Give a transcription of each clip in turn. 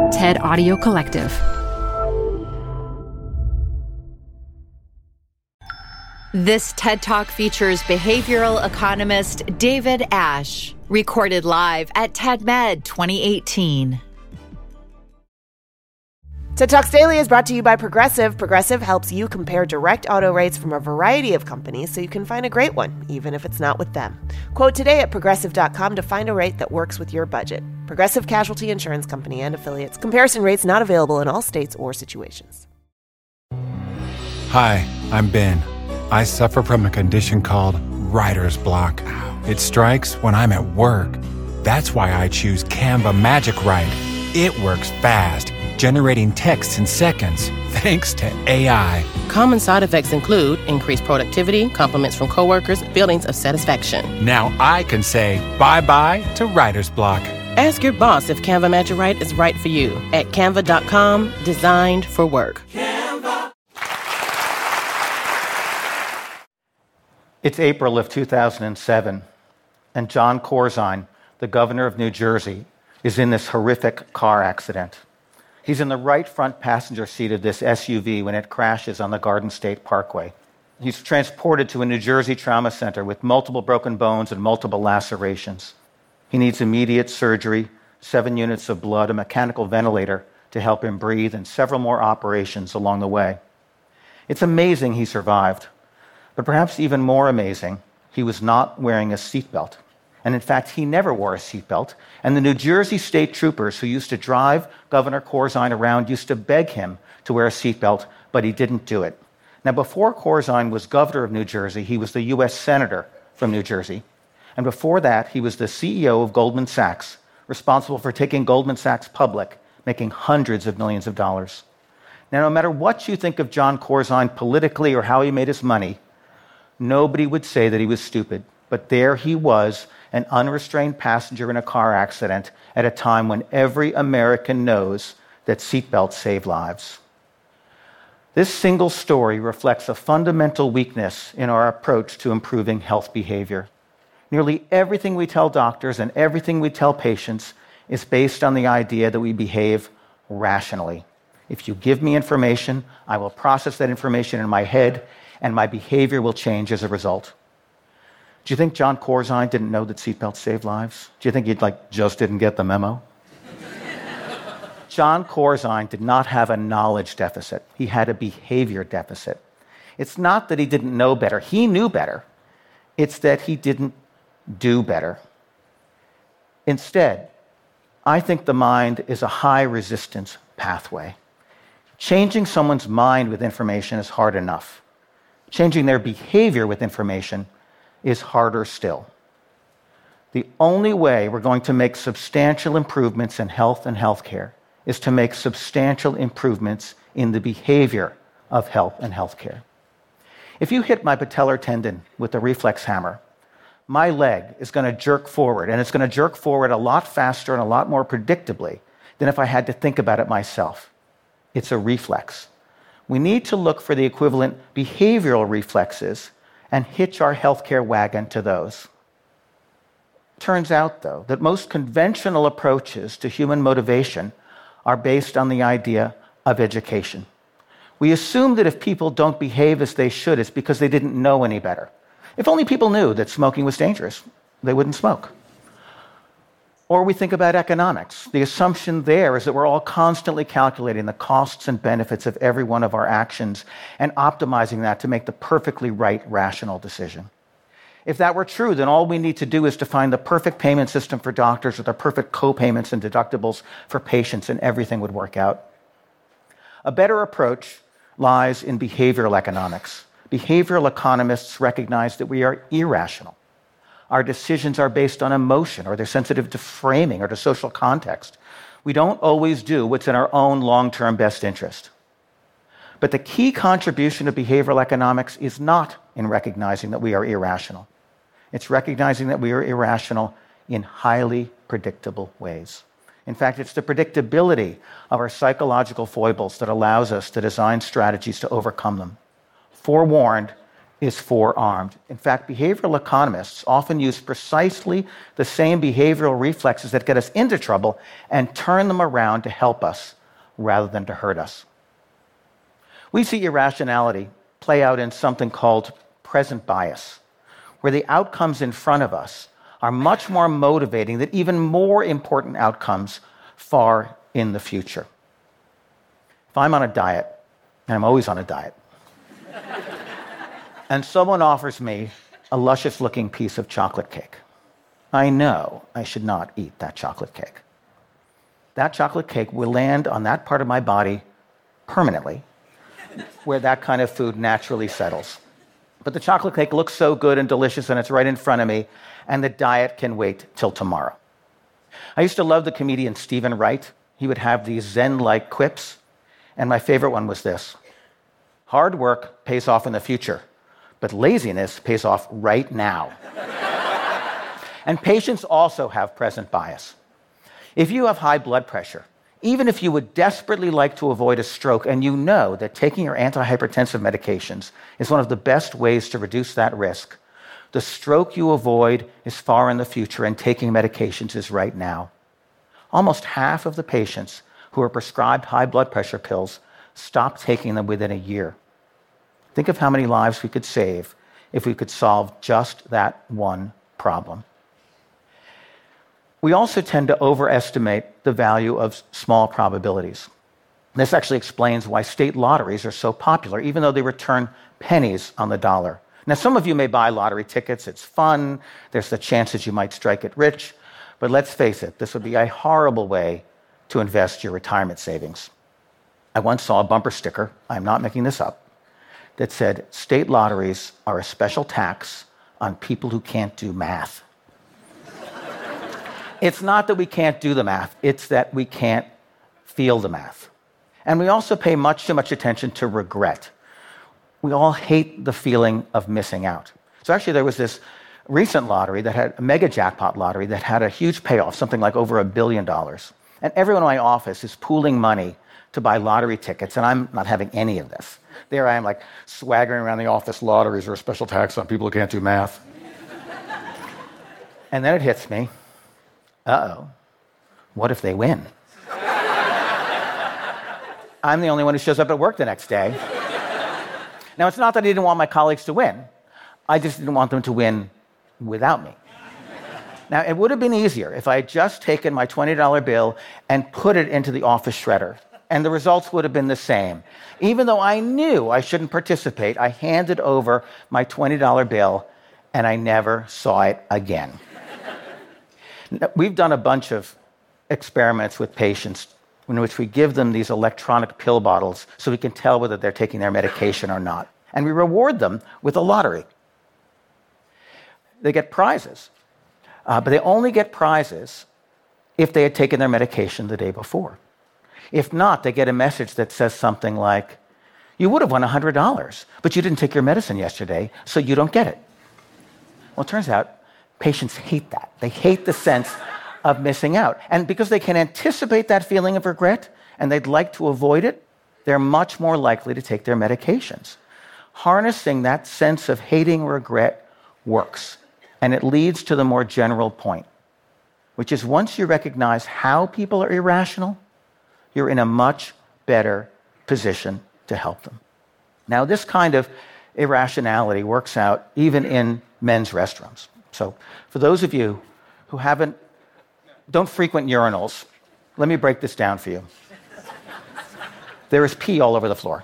TED Audio Collective. This TED Talk features behavioral economist David Asch, recorded live at TEDMed 2018. TED Talks Daily is brought to you by Progressive. Progressive helps you compare direct auto rates from a variety of companies so you can find a great one, even if it's not with them. Quote today at Progressive.com to find a rate that works with your budget. Progressive Casualty Insurance Company and Affiliates. Comparison rates not available in all states or situations. Hi, I'm Ben. I suffer from a condition called writer's block. It strikes when I'm at work. That's why I choose Canva Magic Write. It works fast, generating text in seconds, thanks to AI. Common side effects include increased productivity, compliments from coworkers, feelings of satisfaction. Now I can say bye-bye to writer's block. Ask your boss if Canva Magic Write is right for you at canva.com, designed for work. It's April of 2007, and Jon Corzine, the governor of New Jersey, is in this horrific car accident. He's in the right front passenger seat of this SUV when it crashes on the Garden State Parkway. He's transported to a New Jersey trauma center with multiple broken bones and multiple lacerations. He needs immediate surgery, 7 units of blood, a mechanical ventilator to help him breathe, and several more operations along the way. It's amazing he survived. But perhaps even more amazing, he was not wearing a seatbelt. And in fact, he never wore a seatbelt. And the New Jersey state troopers who used to drive Governor Corzine around used to beg him to wear a seatbelt, but he didn't do it. Now, before Corzine was governor of New Jersey, he was the U.S. Senator from New Jersey. And before that, he was the CEO of Goldman Sachs, responsible for taking Goldman Sachs public, making hundreds of millions of dollars. Now, no matter what you think of Jon Corzine politically or how he made his money, nobody would say that he was stupid, but there he was, an unrestrained passenger in a car accident at a time when every American knows that seatbelts save lives. This single story reflects a fundamental weakness in our approach to improving health behavior. Nearly everything we tell doctors and everything we tell patients is based on the idea that we behave rationally. If you give me information, I will process that information in my head, and my behavior will change as a result. Do you think Jon Corzine didn't know that seatbelts save lives? Do you think he just didn't get the memo? Jon Corzine did not have a knowledge deficit. He had a behavior deficit. It's not that he didn't know better. He knew better. It's that he didn't do better. Instead, I think the mind is a high-resistance pathway. Changing someone's mind with information is hard enough. Changing their behavior with information is harder still. The only way we're going to make substantial improvements in health and healthcare is to make substantial improvements in the behavior of health and healthcare. If you hit my patellar tendon with a reflex hammer, my leg is going to jerk forward, and it's going to jerk forward a lot faster and a lot more predictably than if I had to think about it myself. It's a reflex. We need to look for the equivalent behavioral reflexes and hitch our healthcare wagon to those. Turns out, though, that most conventional approaches to human motivation are based on the idea of education. We assume that if people don't behave as they should, it's because they didn't know any better. If only people knew that smoking was dangerous, they wouldn't smoke. Or we think about economics. The assumption there is that we're all constantly calculating the costs and benefits of every one of our actions and optimizing that to make the perfectly right, rational decision. If that were true, then all we need to do is to find the perfect payment system for doctors with the perfect co-payments and deductibles for patients, and everything would work out. A better approach lies in behavioral economics. Behavioral economists recognize that we are irrational. Our decisions are based on emotion, or they're sensitive to framing or to social context. We don't always do what's in our own long-term best interest. But the key contribution of behavioral economics is not in recognizing that we are irrational. It's recognizing that we are irrational in highly predictable ways. In fact, it's the predictability of our psychological foibles that allows us to design strategies to overcome them. Forewarned, is forearmed. In fact, behavioral economists often use precisely the same behavioral reflexes that get us into trouble and turn them around to help us rather than to hurt us. We see irrationality play out in something called present bias, where the outcomes in front of us are much more motivating than even more important outcomes far in the future. If I'm on a diet, and I'm always on a diet, and someone offers me a luscious-looking piece of chocolate cake, I know I should not eat that chocolate cake. That chocolate cake will land on that part of my body permanently, where that kind of food naturally settles. But the chocolate cake looks so good and delicious, and it's right in front of me, and the diet can wait till tomorrow. I used to love the comedian Stephen Wright. He would have these Zen-like quips, and my favorite one was this: hard work pays off in the future, but laziness pays off right now. And patients also have present bias. If you have high blood pressure, even if you would desperately like to avoid a stroke, and you know that taking your antihypertensive medications is one of the best ways to reduce that risk, the stroke you avoid is far in the future, and taking medications is right now. Almost half of the patients who are prescribed high blood pressure pills stop taking them within a year. Think of how many lives we could save if we could solve just that one problem. We also tend to overestimate the value of small probabilities. This actually explains why state lotteries are so popular, even though they return pennies on the dollar. Now, some of you may buy lottery tickets. It's fun. There's the chance that you might strike it rich. But let's face it, this would be a horrible way to invest your retirement savings. I once saw a bumper sticker, I'm not making this up, that said, "State lotteries are a special tax on people who can't do math." It's not that we can't do the math, it's that we can't feel the math. And we also pay much too much attention to regret. We all hate the feeling of missing out. So actually there was this recent lottery that had a mega jackpot lottery that had a huge payoff, something like over $1 billion. And everyone in my office is pooling money to buy lottery tickets, and I'm not having any of this. There I am, like, swaggering around the office, lotteries are a special tax on people who can't do math. And then it hits me, uh-oh, what if they win? I'm the only one who shows up at work the next day. Now, it's not that I didn't want my colleagues to win. I just didn't want them to win without me. Now, it would have been easier if I had just taken my $20 bill and put it into the office shredder, and the results would have been the same. Even though I knew I shouldn't participate, I handed over my $20 bill, and I never saw it again. We've done a bunch of experiments with patients in which we give them these electronic pill bottles so we can tell whether they're taking their medication or not. And we reward them with a lottery. They get prizes, but they only get prizes if they had taken their medication the day before. If not, they get a message that says something like, "You would have won $100, but you didn't take your medicine yesterday, so you don't get it." Well, it turns out patients hate that. They hate the sense of missing out. And because they can anticipate that feeling of regret and they'd like to avoid it, they're much more likely to take their medications. Harnessing that sense of hating regret works. And it leads to the more general point, which is once you recognize how people are irrational, you're in a much better position to help them. Now, this kind of irrationality works out even in men's restrooms. So for those of you who don't frequent urinals, let me break this down for you. There is pee all over the floor.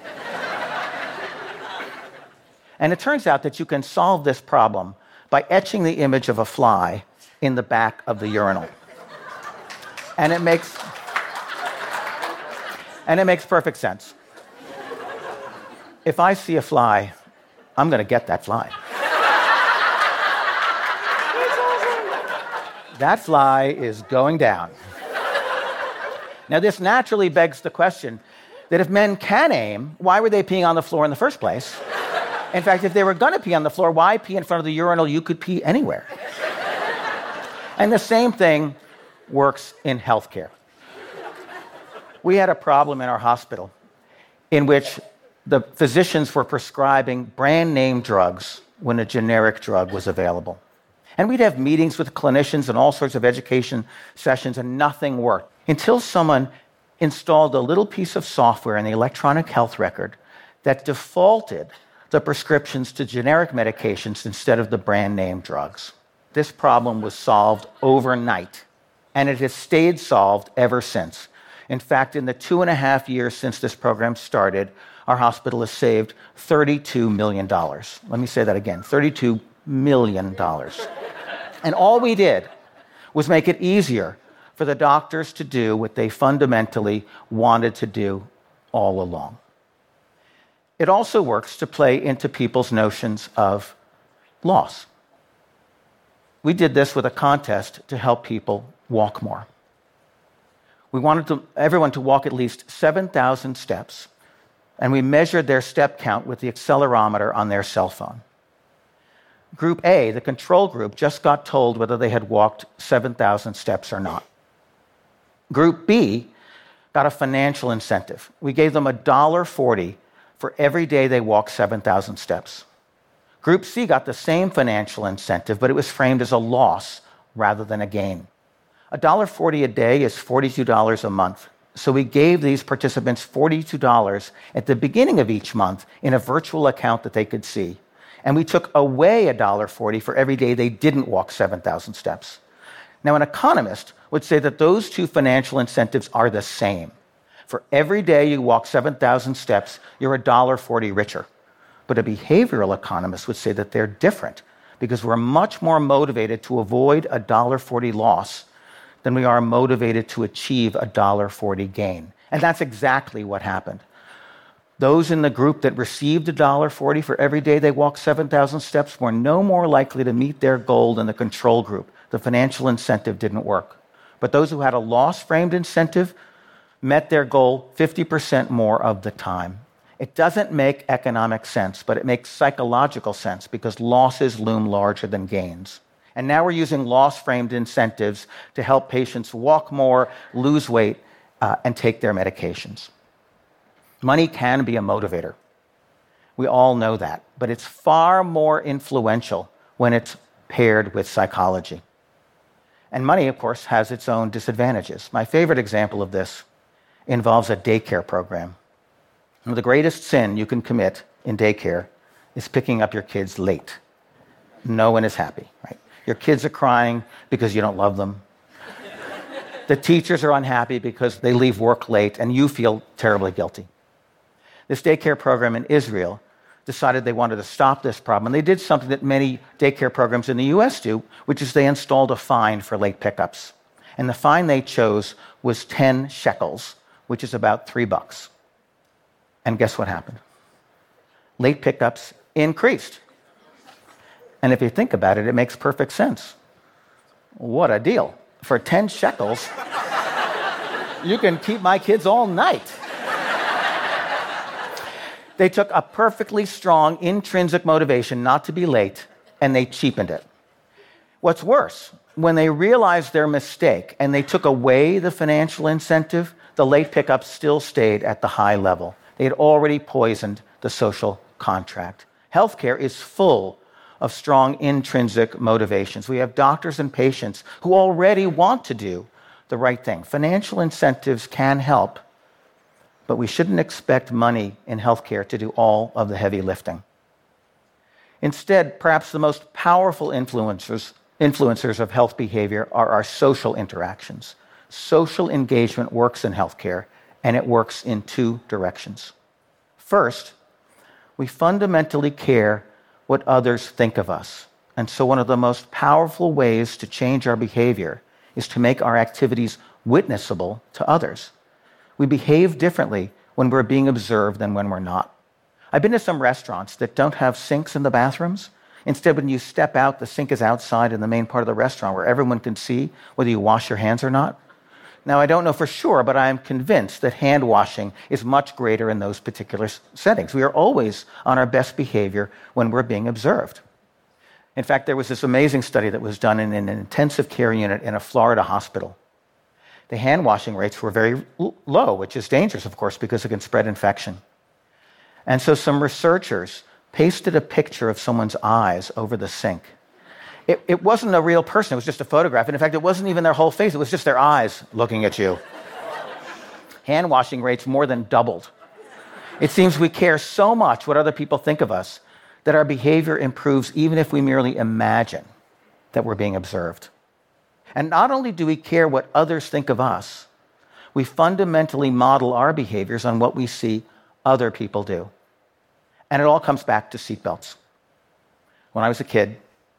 And it turns out that you can solve this problem by etching the image of a fly in the back of the urinal. And it makes perfect sense. If I see a fly, I'm going to get that fly. That fly is going down. Now, this naturally begs the question that if men can aim, why were they peeing on the floor in the first place? In fact, if they were going to pee on the floor, why pee in front of the urinal? You could pee anywhere. And the same thing works in healthcare. We had a problem in our hospital in which the physicians were prescribing brand name drugs when a generic drug was available. And we'd have meetings with clinicians and all sorts of education sessions, and nothing worked until someone installed a little piece of software in the electronic health record that defaulted the prescriptions to generic medications instead of the brand name drugs. This problem was solved overnight, and it has stayed solved ever since. In fact, in the 2.5 years since this program started, our hospital has saved $32 million. Let me say that again, $32 million. And all we did was make it easier for the doctors to do what they fundamentally wanted to do all along. It also works to play into people's notions of loss. We did this with a contest to help people walk more. We wanted everyone to walk at least 7,000 steps, and we measured their step count with the accelerometer on their cell phone. Group A, the control group, just got told whether they had walked 7,000 steps or not. Group B got a financial incentive. We gave them $1.40 for every day they walked 7,000 steps. Group C got the same financial incentive, but it was framed as a loss rather than a gain. $1.40 a day is $42 a month. So we gave these participants $42 at the beginning of each month in a virtual account that they could see. And we took away $1.40 for every day they didn't walk 7,000 steps. Now, an economist would say that those two financial incentives are the same. For every day you walk 7,000 steps, you're $1.40 richer. But a behavioral economist would say that they're different because we're much more motivated to avoid a $1.40 loss than we are motivated to achieve a $1.40 gain. And that's exactly what happened. Those in the group that received $1.40 for every day they walked 7,000 steps were no more likely to meet their goal than the control group. The financial incentive didn't work. But those who had a loss-framed incentive met their goal 50% more of the time. It doesn't make economic sense, but it makes psychological sense because losses loom larger than gains. And now we're using loss-framed incentives to help patients walk more, lose weight, and take their medications. Money can be a motivator. We all know that. But it's far more influential when it's paired with psychology. And money, of course, has its own disadvantages. My favorite example of this involves a daycare program. And the greatest sin you can commit in daycare is picking up your kids late. No one is happy, right? Your kids are crying because you don't love them. The teachers are unhappy because they leave work late, and you feel terribly guilty. This daycare program in Israel decided they wanted to stop this problem, and they did something that many daycare programs in the U.S. do, which is they installed a fine for late pickups. And the fine they chose was 10 shekels, which is about $3. And guess what happened? Late pickups increased. And if you think about it, it makes perfect sense. What a deal. For 10 shekels, you can keep my kids all night. They took a perfectly strong intrinsic motivation not to be late, and they cheapened it. What's worse, when they realized their mistake and they took away the financial incentive, the late pickup still stayed at the high level. They had already poisoned the social contract. Healthcare is full of strong intrinsic motivations. We have doctors and patients who already want to do the right thing. Financial incentives can help, but we shouldn't expect money in healthcare to do all of the heavy lifting. Instead, perhaps the most powerful influencers of health behavior are our social interactions. Social engagement works in healthcare, and it works in two directions. First, we fundamentally care what others think of us. And so one of the most powerful ways to change our behavior is to make our activities witnessable to others. We behave differently when we're being observed than when we're not. I've been to some restaurants that don't have sinks in the bathrooms. Instead, when you step out, the sink is outside in the main part of the restaurant where everyone can see whether you wash your hands or not. Now, I don't know for sure, but I am convinced that hand washing is much greater in those particular settings. We are always on our best behavior when we're being observed. In fact, there was this amazing study that was done in an intensive care unit in a Florida hospital. The hand washing rates were very low, which is dangerous, of course, because it can spread infection. And so some researchers pasted a picture of someone's eyes over the sink. It wasn't a real person, it was just a photograph. And in fact, it wasn't even their whole face, it was just their eyes looking at you. Hand washing rates more than doubled. It seems we care so much what other people think of us that our behavior improves even if we merely imagine that we're being observed. And not only do we care what others think of us, we fundamentally model our behaviors on what we see other people do. And it all comes back to seatbelts. When I was a kid,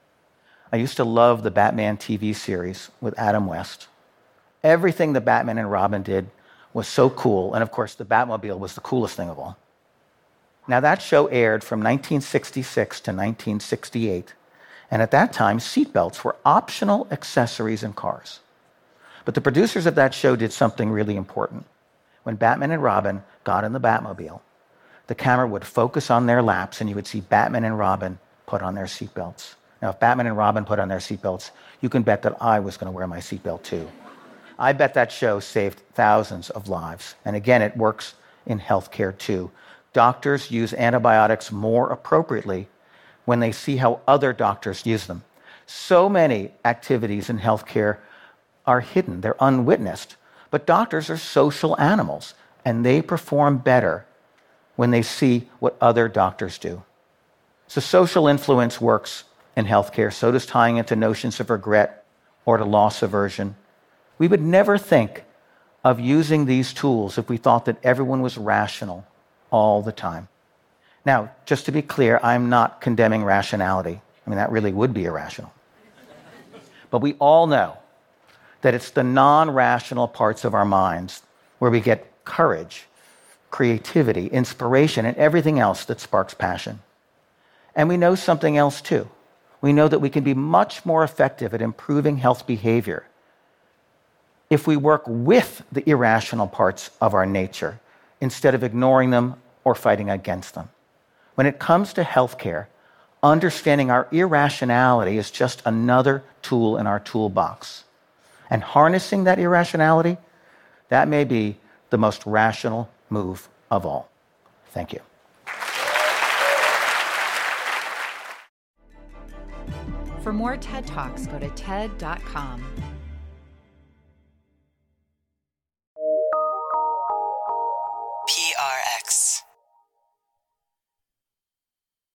I used to love the Batman TV series with Adam West. Everything that Batman and Robin did was so cool, and of course the Batmobile was the coolest thing of all. Now that show aired from 1966 to 1968, and at that time seatbelts were optional accessories in cars. But the producers of that show did something really important. When Batman and Robin got in the Batmobile, the camera would focus on their laps and you would see Batman and Robin put on their seatbelts. Now, if Batman and Robin put on their seatbelts, you can bet that I was going to wear my seatbelt too. I bet that show saved thousands of lives. And again, it works in healthcare too. Doctors use antibiotics more appropriately when they see how other doctors use them. So many activities in healthcare are hidden, they're unwitnessed. But doctors are social animals, and they perform better when they see what other doctors do. So social influence works in healthcare, so does tying into notions of regret or to loss aversion. We would never think of using these tools if we thought that everyone was rational all the time. Now, just to be clear, I'm not condemning rationality. I mean, that really would be irrational. But we all know that it's the non-rational parts of our minds where we get courage, creativity, inspiration, and everything else that sparks passion. And we know something else too. We know that we can be much more effective at improving health behavior if we work with the irrational parts of our nature instead of ignoring them or fighting against them. When it comes to healthcare, understanding our irrationality is just another tool in our toolbox. And harnessing that irrationality, that may be the most rational move of all. Thank you. For more TED Talks, go to TED.com.